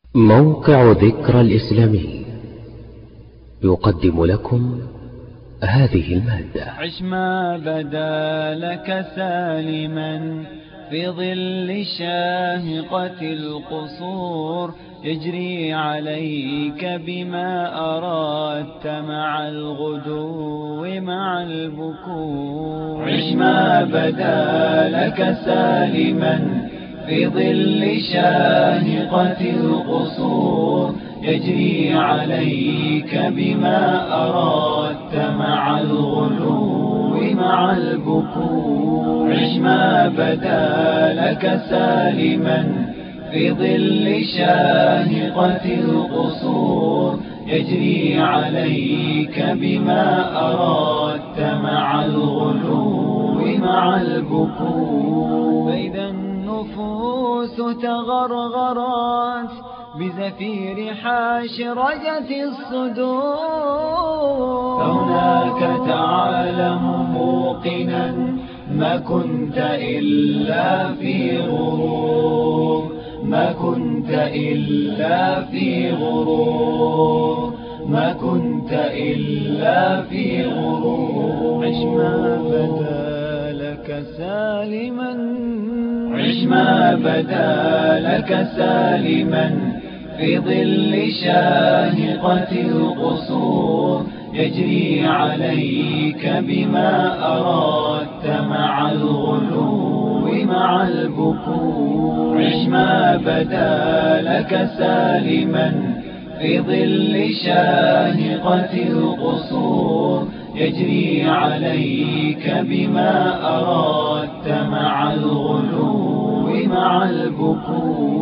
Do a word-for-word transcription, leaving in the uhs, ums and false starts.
موقع ذكرى الإسلامي يقدم لكم هذه المادة. عش ما بدا لك سالما في ظل شاهقة القصور، يجري عليك بما أردت مع الغدو مع البكور. عش ما بدا لك سالما في ظل شاهقة القصور، يجري عليك بما أردت مع الغلو مع البكور. عش ما بدا لك سالما في ظل شاهقة القصور، يجري عليك بما أردت مع الغلو مع البكور. فإذا النفوس تغرغرت بزفير حاشرجة الصدور، فهناك تعلم موقنا ما كنت إلا في غرور، ما كنت إلا في غرور، ما كنت إلا في غرور. عش ما بدا لك سالما، عش ما بدا لك سالما في ظل شاهقة القصور، يجري عليك بما أردت مع الغلو مع البكور. عش ما بدا لك سالما في ظل شاهقة القصور، يجري عليك بما أردت مع الغلو مع البكور.